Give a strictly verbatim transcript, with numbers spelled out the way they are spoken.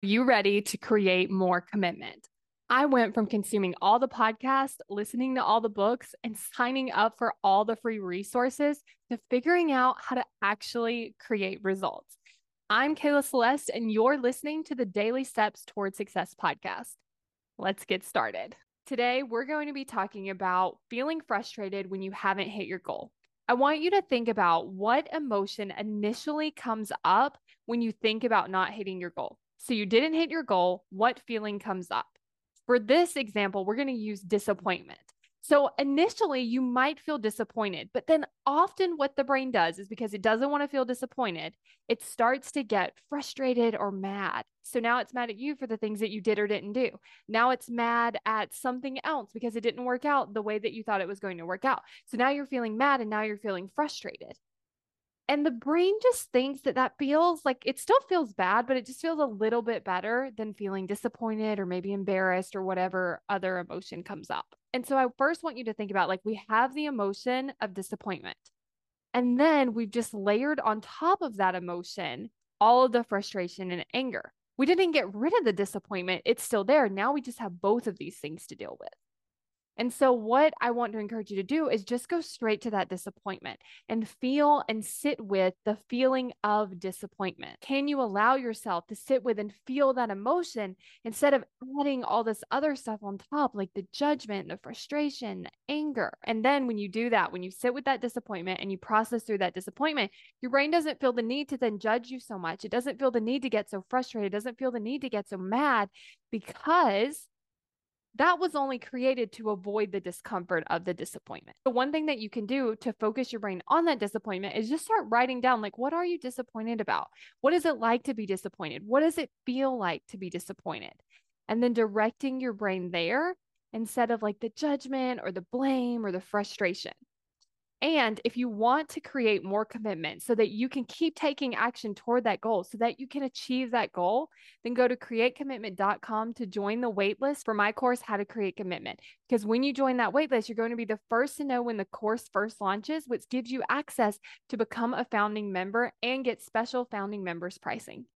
You ready to create more commitment? I went from consuming all the podcasts, listening to all the books, and signing up for all the free resources to figuring out how to actually create results. I'm Kayla Celeste, and you're listening to the Daily Steps Toward Success podcast. Let's get started. Today, we're going to be talking about feeling frustrated when you haven't hit your goal. I want you to think about what emotion initially comes up when you think about not hitting your goal. So you didn't hit your goal, what feeling comes up? For this example, we're going to use disappointment. So initially, you might feel disappointed, but then often what the brain does is because it doesn't want to feel disappointed, it starts to get frustrated or mad. So now it's mad at you for the things that you did or didn't do. Now it's mad at something else because it didn't work out the way that you thought it was going to work out. So now you're feeling mad and now you're feeling frustrated. And the brain just thinks that that feels like it still feels bad, but it just feels a little bit better than feeling disappointed or maybe embarrassed or whatever other emotion comes up. And so I first want you to think about like we have the emotion of disappointment. And then we've just layered on top of that emotion all of the frustration and anger. We didn't get rid of the disappointment, it's still there. Now we just have both of these things to deal with. And so, what I want to encourage you to do is just go straight to that disappointment and feel and sit with the feeling of disappointment. Can you allow yourself to sit with and feel that emotion instead of adding all this other stuff on top, like the judgment, the frustration, the anger? And then, when you do that, when you sit with that disappointment and you process through that disappointment, your brain doesn't feel the need to then judge you so much. It doesn't feel the need to get so frustrated. It doesn't feel the need to get so mad because that was only created to avoid the discomfort of the disappointment. The one thing that you can do to focus your brain on that disappointment is just start writing down, like, what are you disappointed about? What is it like to be disappointed? What does it feel like to be disappointed? And then directing your brain there instead of like the judgment or the blame or the frustration. And if you want to create more commitment so that you can keep taking action toward that goal, so that you can achieve that goal, then go to create commitment dot com to join the waitlist for my course, How to Create Commitment. Because when you join that waitlist, you're going to be the first to know when the course first launches, which gives you access to become a founding member and get special founding members pricing.